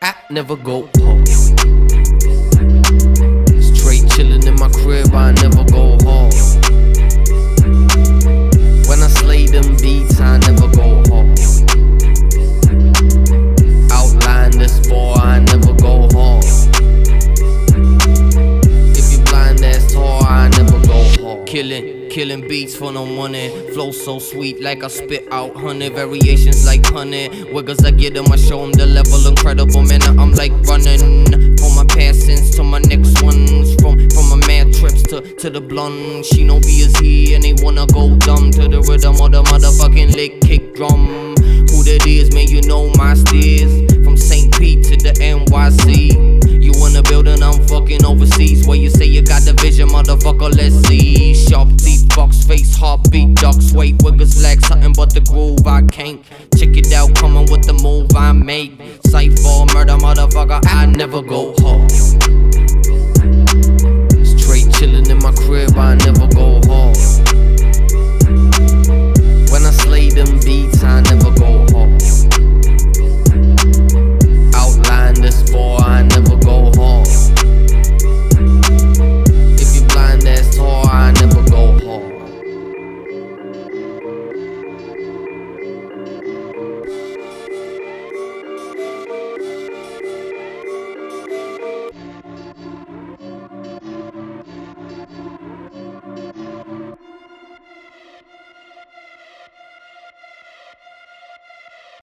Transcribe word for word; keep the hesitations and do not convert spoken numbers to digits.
I never go home. Straight chillin' in my crib, I never go home. When I slay them beats, I never go home. Outline this boy, I never go home. If you blind, that's tall, I never go home. Killin', killin' beats for no money. Flow so sweet like I spit out hundred variations like honey. Wiggles I get them, I show them the level incredible. Man, I'm like running from my passings to my next ones. From from my mad trips to, to the blunt. She know B is he and they wanna go dumb to the rhythm of the motherfucking lick kick drum. Who that is, man, you know my steers. From Saint Pete to the N Y C. You in the building, I'm fucking overseas. Where you say you got the vision, motherfucker, let's see. Sharp teeth, box face, heartbeat, duck sway. Wiggles like something but the groove, I can't. Check it out, coming with the move I make. Cypher, murder, motherfucker, I never go home. Straight chillin' in my crib, I never